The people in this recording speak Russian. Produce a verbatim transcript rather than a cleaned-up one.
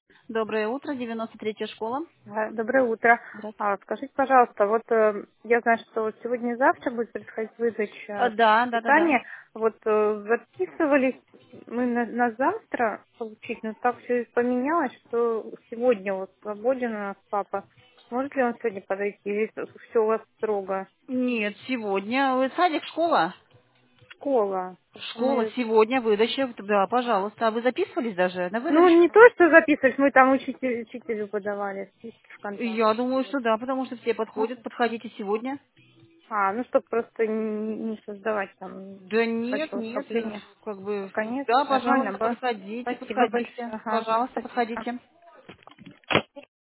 Доброе утро, девяносто третья школа. А, Доброе утро. Здравствуйте. А, Скажите, пожалуйста, вот э, я знаю, что сегодня и завтра будет происходить А, выдача да, да, да, да. питания. Вот э, записывались мы на, на завтра получить, но так все поменялось, что сегодня вот свободен у нас папа. Может ли он сегодня подойти? Или все у вас строго? Нет, сегодня. Вы садик, школа? Школа. Просто Школа мы... сегодня, выдача. Да, пожалуйста. А вы записывались даже на Ну, не выдачу? то, что записывались, мы там учитель, учителю подавали списки в Я контакте. думаю, Вот. что да, потому что все Ну, подходят. Подходите сегодня. А, ну, чтобы просто не, не создавать там Да нет, большого нет, э, скопления. как бы, Пока нет. да, Нормально, пожалуйста, да? подходите, Спасибо подходите. большое. Ага, Пожалуйста, спасибо. подходите.